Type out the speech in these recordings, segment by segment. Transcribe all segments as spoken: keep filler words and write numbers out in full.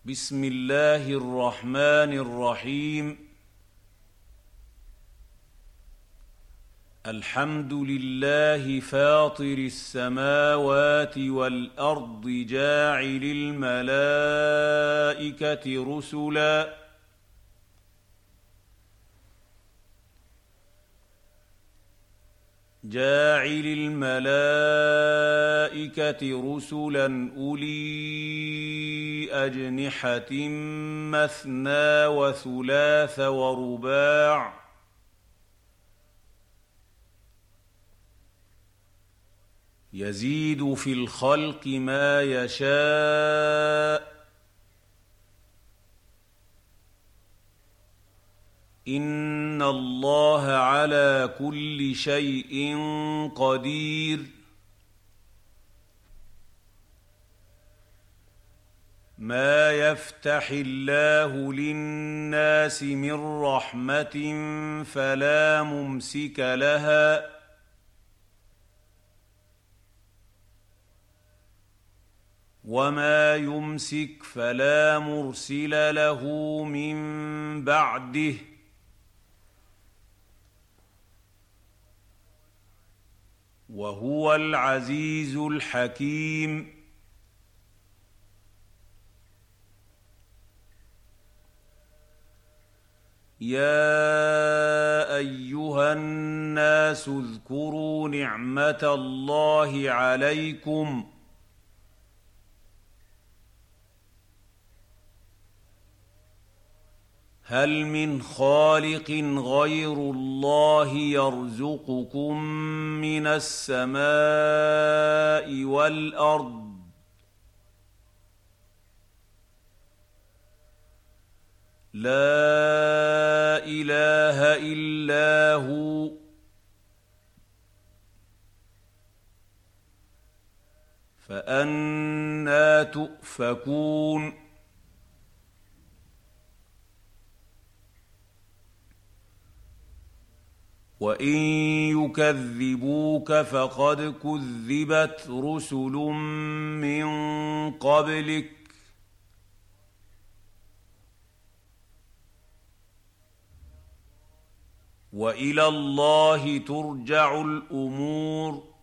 بسم الله الرحمن الرحيم. الحمد لله فاطر السماوات والأرض جاعل الملائكة رسلا جاعل الملائكة رسلا أولي أجنحة مثنى وثلاث ورباع يزيد في الخلق ما يشاء إن الله على كل شيء قدير. ما يفتح الله للناس من رحمة فلا ممسك لها وما يمسك فلا مرسل له من بعده وهو العزيز الحكيم. يا أيها الناس اذكروا نعمة الله عليكم هل من خالق غير الله يرزقكم من السماء والأرض لا إله إلا هو فأنى تؤفكون. وإن يكذبوك فقد كذبت رسل من قبلك وإلى الله ترجع الأمور.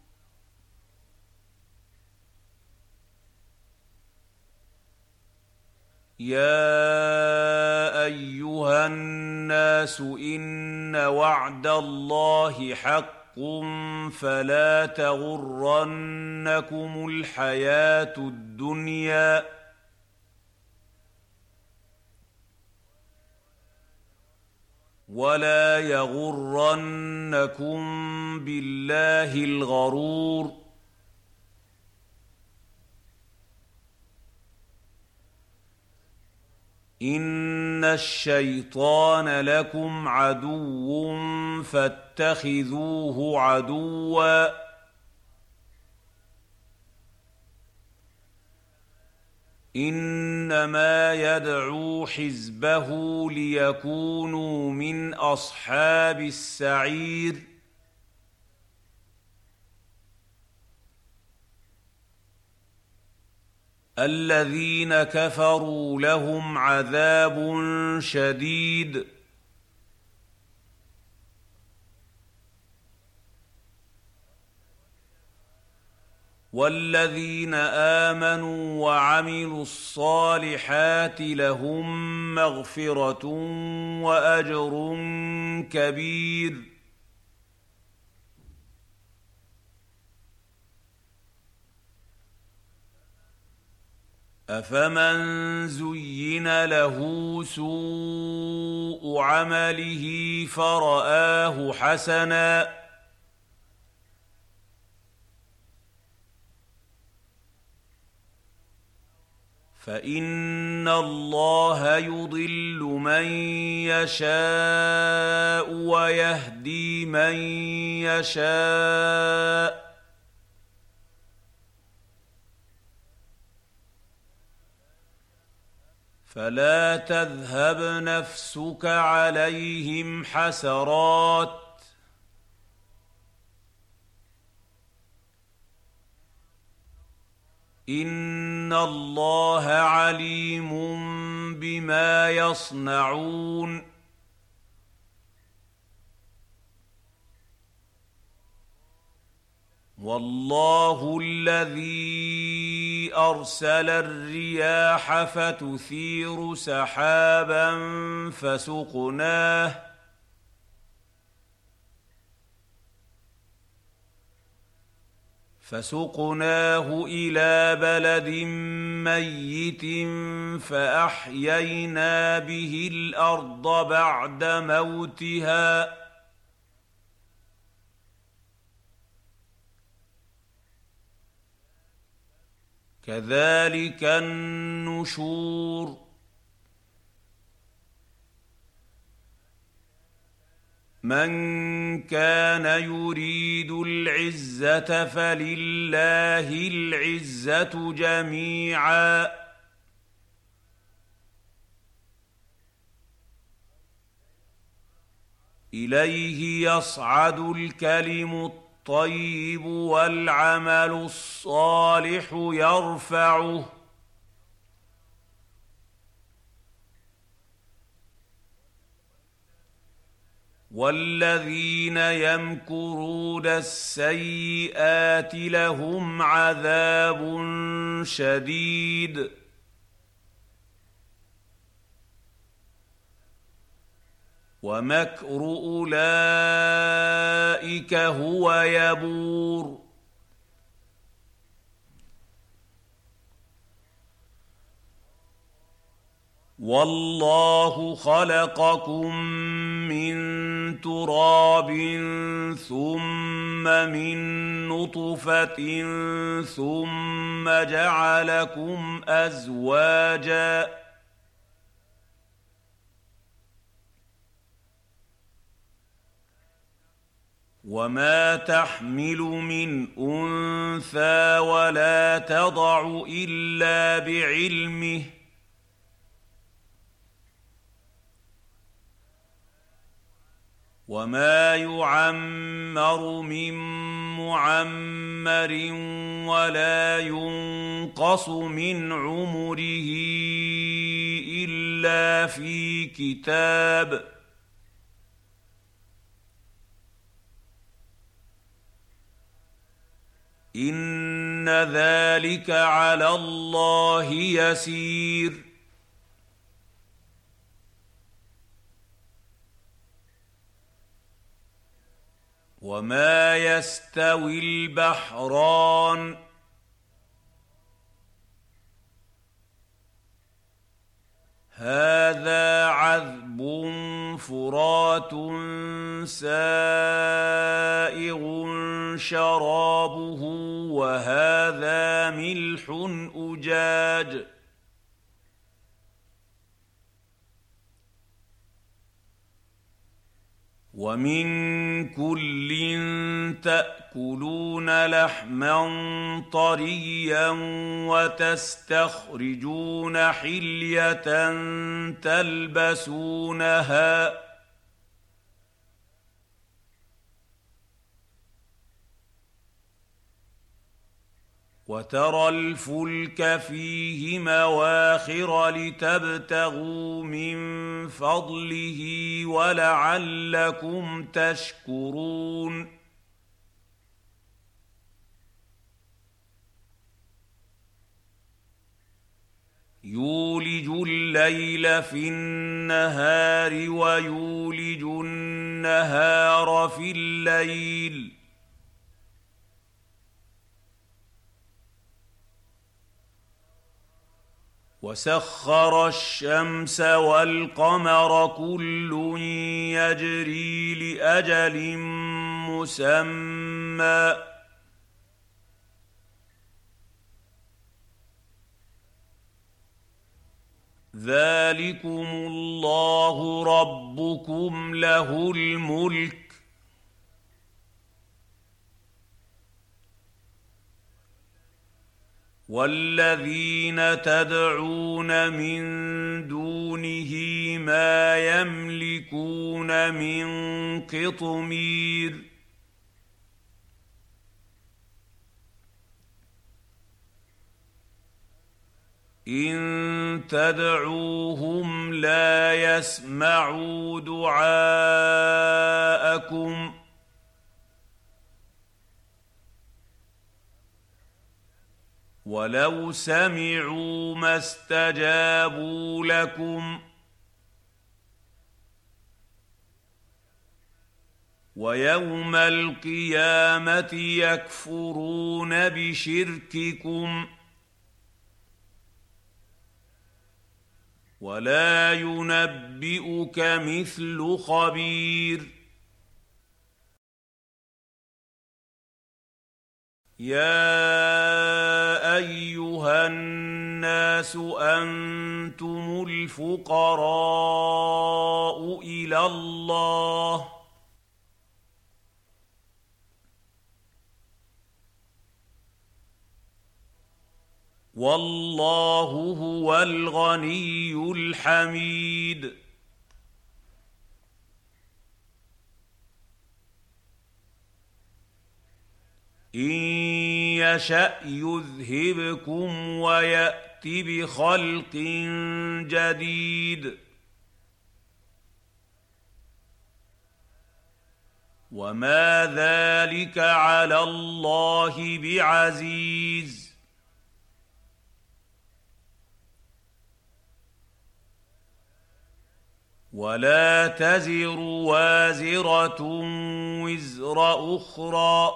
يا أيها الناس إن وعد الله حق فلا تغرنكم الحياة الدنيا ولا يغرنكم بالله الغرور. إن الشيطان لكم عدو فاتخذوه عدوا إنما يدعو حزبه ليكونوا من أصحاب السعير. الذين كفروا لهم عذاب شديد والذين آمنوا وعملوا الصالحات لهم مغفرة وأجر كبير. أفمن زين له سوء عمله فرآه حسنا فإن الله يضل من يشاء ويهدي من يشاء فلا تذهب نفسك عليهم حسرات إن الله عليم بما يصنعون والله الذي أرسل الرياح فتثير سحابا فسقناه فسقناه إلى بلد ميت فأحيينا به الأرض بعد موتها كذلك النشور من كان يريد العزة فلله العزة جميعا إليه يصعد الكلم الطيب والعمل الصالح يرفعه والذين يمكرون السيئات لهم عذاب شديد ومكر أولئك هو يبور والله خلقكم من تراب ثم من نطفة ثم جعلكم أزواجا وما تحمل من أنثى ولا تضع إلا بعلمه وما يعمر من معمر ولا ينقص من عمره إلا في كتاب إن ذلك على الله يسير وما يستوي البحران هذا عذب فرات سائغ شرابه وهذا ملح أجاج ومن كل تأكلون لحما طريا وتستخرجون حلية تلبسونها وترى الفلك فيه مواخر لتبتغوا من فضله ولعلكم تشكرون يولج الليل في النهار ويولج النهار في الليل وسخر الشمس والقمر كل يجري لأجل مسمى ذلكم الله ربكم له الملك والذين تدعون من دونه ما يملكون من قطمير إن تدعوهم لا يسمعوا دعاءكم ولو سمعوا ما استجابوا لكم ويوم القيامة يكفرون بشرككم ولا ينبئك مثل خبير يا أيها الناس أنتم الفقراء إلى الله والله هو الغني الحميد إن يشأ يذهبكم ويأت بخلق جديد وما ذلك على الله بعزيز ولا تزر وازرة وزر أخرى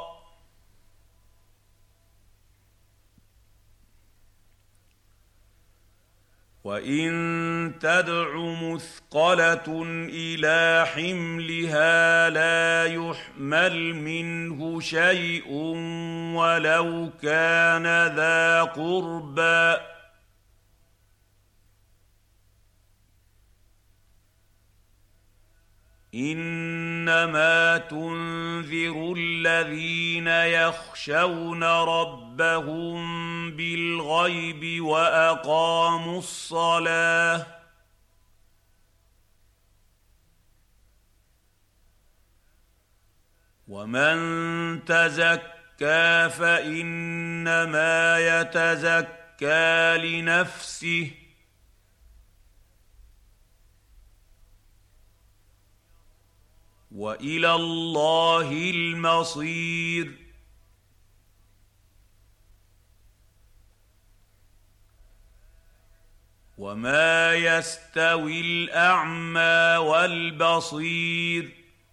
وإن تدع مثقلة إلى حملها لا يحمل منه شيء ولو كان ذا قربى إنما تنذر الذين يخشون ربهم بالغيب وأقاموا الصلاة ومن تزكى فإنما يتزكى لنفسه وإلى الله المصير وما يستوي الأعمى والبصير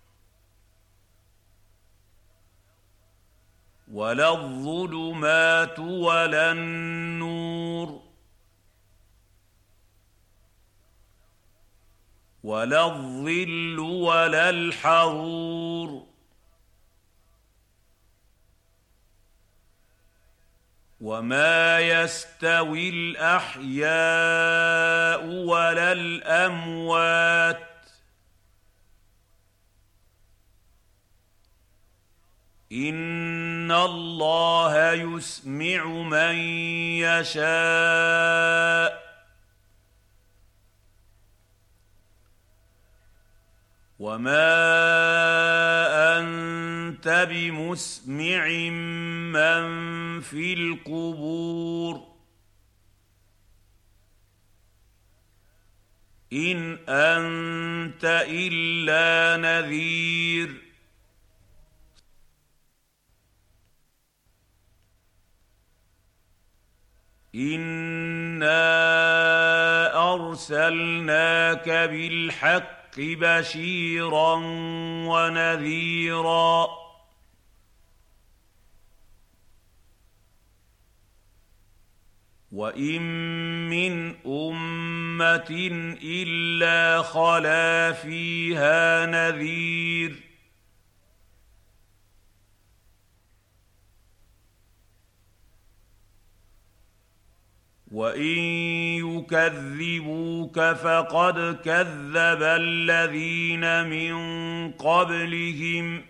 ولا الظلمات ولا النور ولا الظل ولا الحرور وما يستوي الأحياء ولا الأموات إن الله يسمع من يشاء وما أنت بمسمع من في القبور إن أنت إلا نذير إنا أرسلناك بالحق بشيرا ونذيرا وإن من أمة إلا خلا فيها نذير وإن يكذبوك فقد كذب الذين من قبلهم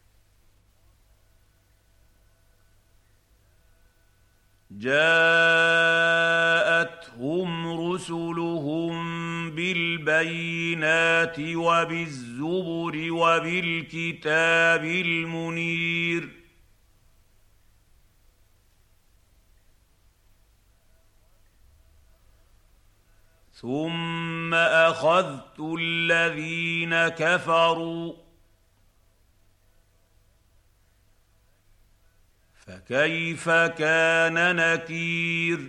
جاءتهم رسلهم بالبينات وبالزبر وبالكتاب المنير ثم اخذت الذين كفروا فكيف كان نكير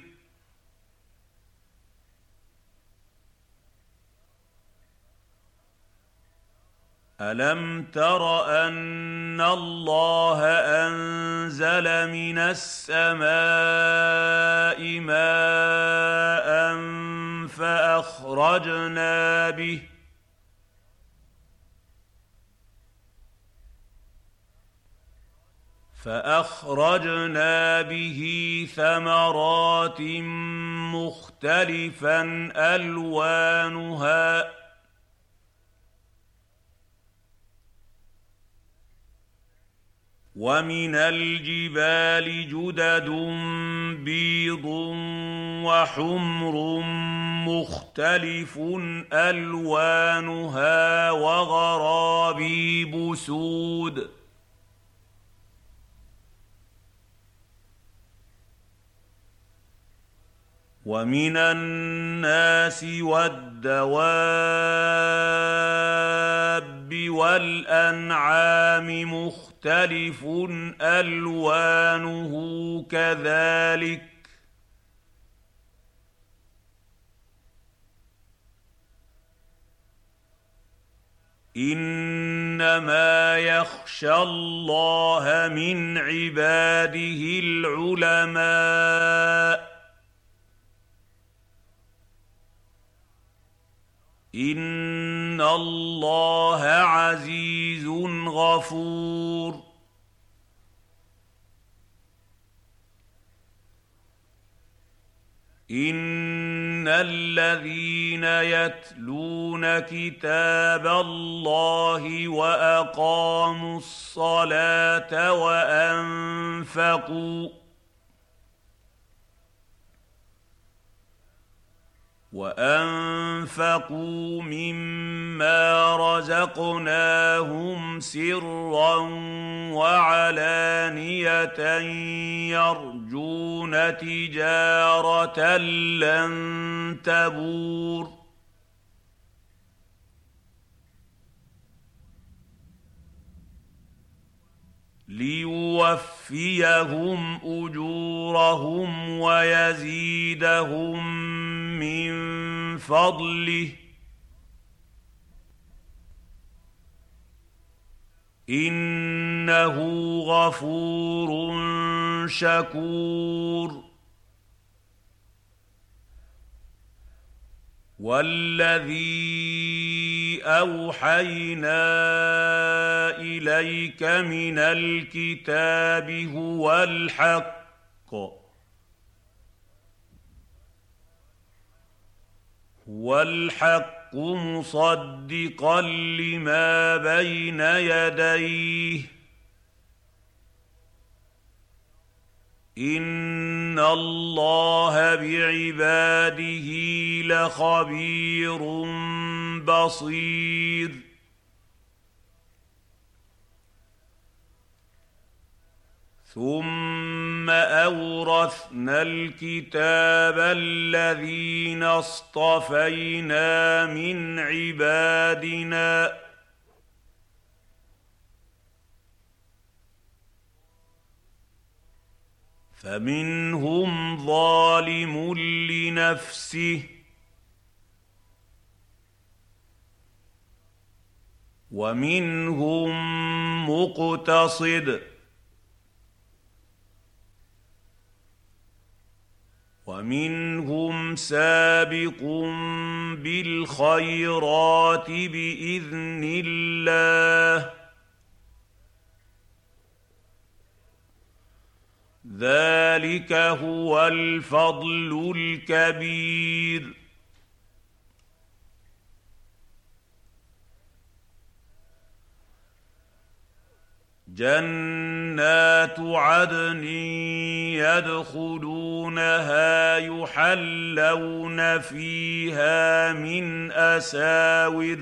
الم تر ان الله انزل من السماء ماء فاخرجنا به فأخرجنا به ثمرات مختلفا ألوانها ومن الجبال جدد بيض وحمر مختلف ألوانها وغرابيب سود ومن الناس والدواب والأنعام مختلف ألوانه كذلك إنما يخشى الله من عباده العلماء إن الله عزيز غفور إن الذين يتلون كتاب الله وأقاموا الصلاة وأنفقوا وأنفقوا مما رزقناهم سرا وعلانية يرجون تجارة لن تبور ليوفيهم أجورهم ويزيدهم من فضله إنه غفور شكور والذي أوحينا إليك من الكتاب هو الحق هو الحق مصدقا لما بين يديه إن الله بعباده لخبير بصير ثم أورثنا الكتاب الذين اصطفينا من عبادنا فمنهم ظالم لنفسه ومنهم مقتصد ومنهم سابق بالخيرات بإذن الله ذلك هو الفضل الكبير جنات عدن يدخلونها يحلون فيها من أساور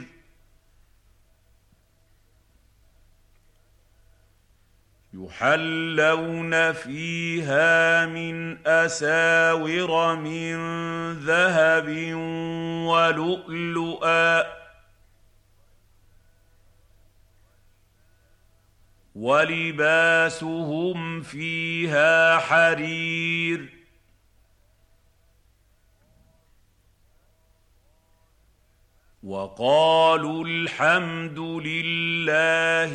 يحلون فيها من أساور من ذهب ولؤلؤا ولباسهم فيها حرير وقالوا الحمد لله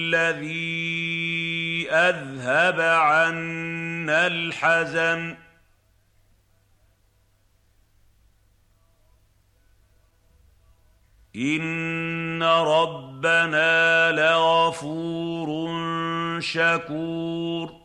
الذي أذهب عنا الحزن إن ربنا لغفور شكور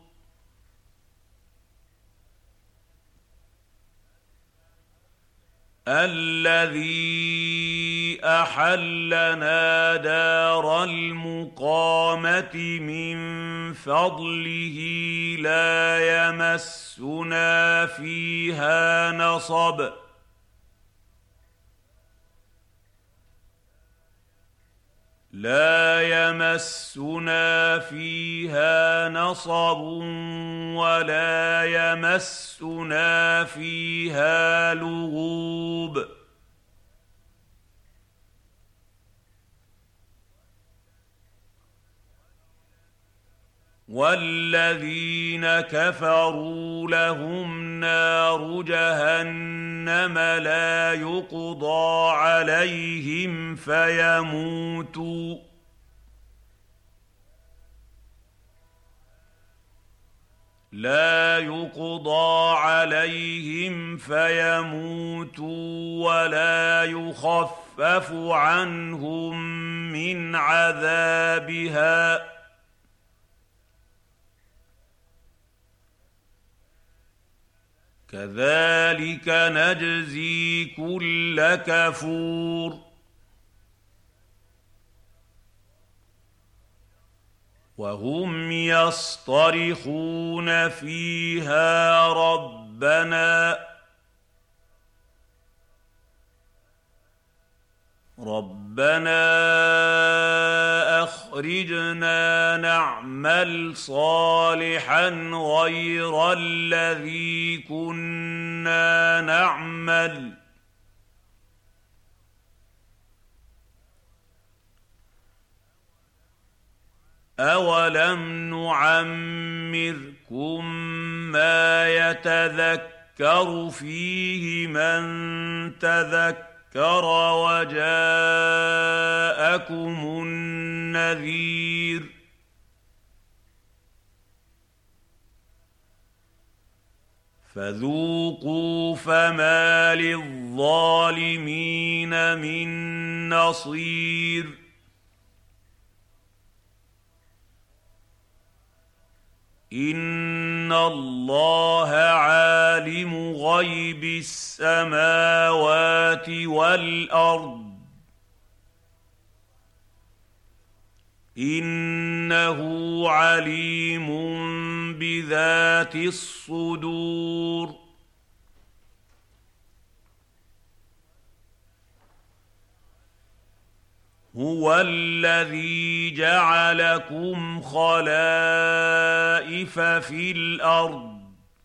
الذي أحلنا دار المقامة من فضله لا يمسنا فيها نصب لا يمسنا فيها نصب ولا يمسنا فيها لغوب والذين كفروا لهم نار جهنم لا يقضى عليهم فيموتوا لا يقضى عليهم فيموتوا ولا يخفف عنهم من عذابها كذلك نجزي كل كفور وهم يصطرخون فيها ربنا ربنا أخرجنا نعمل صالحا غير الذي كنا نعمل أولم نعمركم ما يتذكر فيه من تذكر وجاءكم النذير فذوقوا فما للظالمين من نصير إن الله عالم غيب السماوات والأرض إنه عليم بذات الصدور هو الذي جعلكم خلائف في الأرض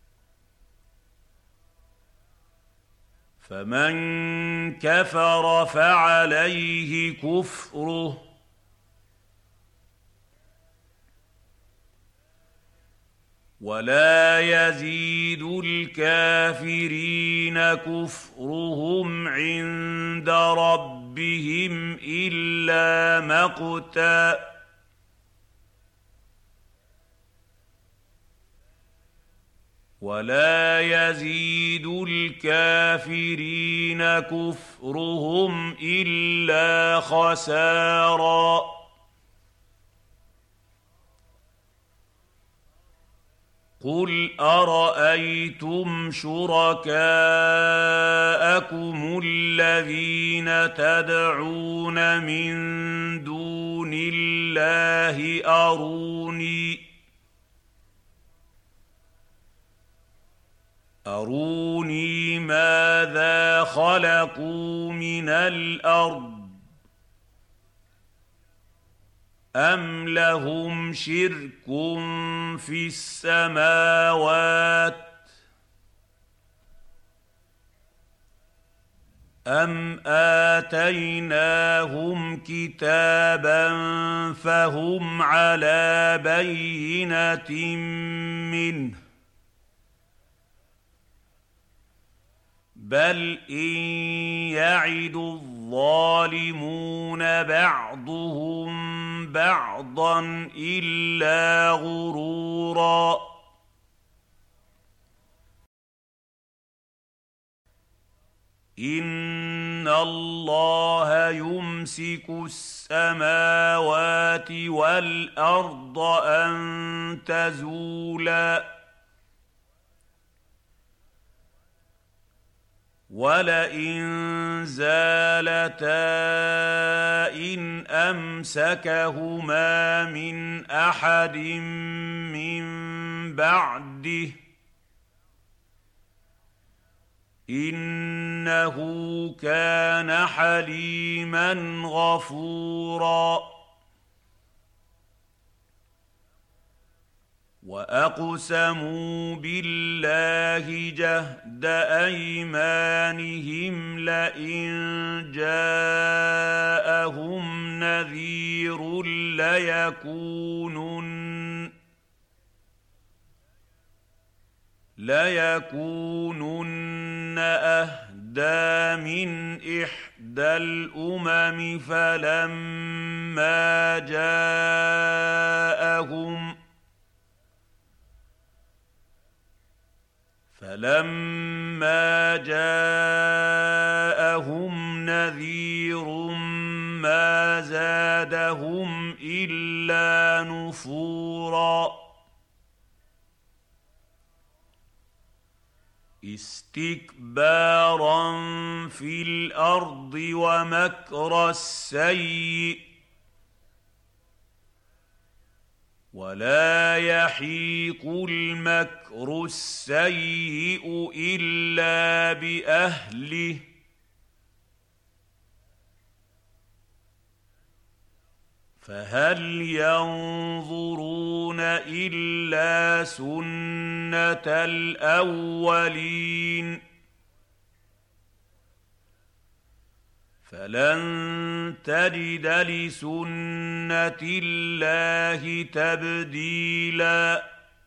فمن كفر فعليه كفره ولا يزيد الكافرين كفرهم عند ربهم إلا مقتا ولا يزيد الكافرين كفرهم إلا خسارا قل أرأيتم شركاءكم الذين تدعون من دون الله أروني أروني ماذا خلقوا من الأرض أَمْ لَهُمْ شِرْكٌ فِي السَّمَاوَاتِ أَمْ آتَيْنَاهُمْ كِتَابًا فَهُمْ عَلَىٰ بَيِّنَةٍ مِّنْهُ ۚ بَلْ إِن يَعِدُ الظَّالِمُونَ بَعْضُهُم بَعْضًا إِلَّا غُرُورًا إِنَّ اللَّهَ يُمْسِكُ السَّمَاوَاتِ وَالْأَرْضَ أَن تَزُولَا وَلَئِن زَالَتَا إِنْ أَمْسَكَهُمَا مِنْ أَحَدٍ مِّن بَعْدِهِ ۚ إِنَّهُ كَانَ حَلِيمًا غَفُورًا وَأَقْسَمُوا بِاللَّهِ جَهْدَ أَيْمَانِهِمْ لَئِن جَاءَهُمْ نَذِيرٌ لَّيَكُونُنَّ لَيَكُونُنَّ أَهْدَىٰ مِنْ إِحْدَى الْأُمَمِ فَلَمَّا جَاءَهُمْ فَلَمَّا جَاءَهُمْ نَذِيرٌ مَّا زَادَهُمْ إِلَّا نُفُورًا اسْتِكْبَارًا فِي الْأَرْضِ وَمَكْرَ السَّيِّئِ ۚ وَلَا يَحِيقُ الْمَكْرُ السَّيِّئُ إِلَّا بِأَهْلِهِ ۚ فَهَلْ يَنظُرُونَ إِلَّا سُنَّتَ الْأَوَّلِينَ فَلَن تَجِدَ لِسُنَّةِ اللَّهِ تَبْدِيلًا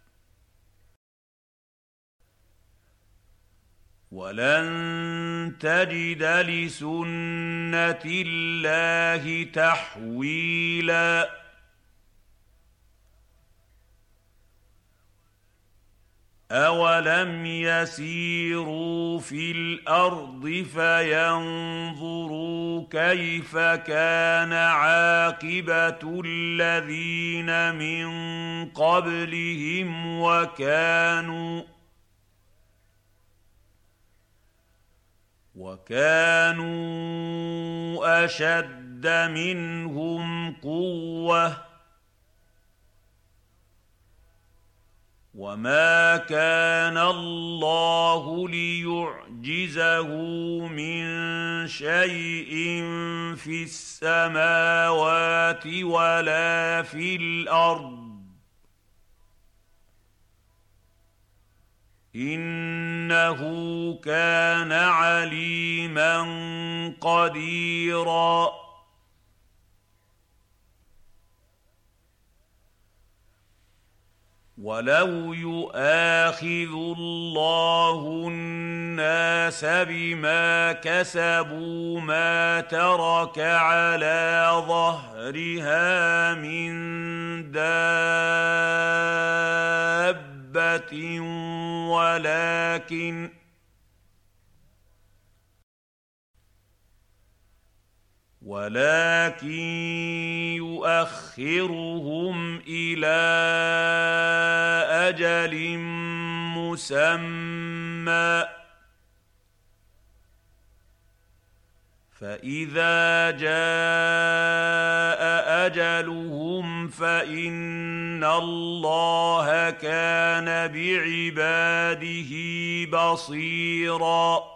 وَلَن تَجِدَ لِسُنَّةِ اللَّهِ تَحْوِيلًا أَوَلَمْ يَسِيرُوا فِي الْأَرْضِ فَيَنظُرُوا كَيْفَ كَانَ عَاقِبَةُ الَّذِينَ مِن قَبْلِهِمْ وَكَانُوا وَكَانُوا أَشَدَّ مِنْهُمْ قُوَّةً ۚ وَمَا كَانَ اللَّهُ لِيُعْجِزَهُ مِن شَيْءٍ فِي السَّمَاوَاتِ وَلَا فِي الْأَرْضِ ۚ إِنَّهُ كَانَ عَلِيمًا قَدِيرًا وَلَوْ يُؤَاخِذُ اللَّهُ النَّاسَ بِمَا كَسَبُوا مَا تَرَكَ عَلَىٰ ظَهْرِهَا مِن دَابَّةٍ وَلَٰكِن وَلَٰكِن يُؤَخِّرُهُمْ إِلَىٰ أَجَلٍ مُّسَمًّى ۖ فَإِذَا جَاءَ أَجَلُهُمْ فَإِنَّ اللَّهَ كَانَ بِعِبَادِهِ بَصِيرًا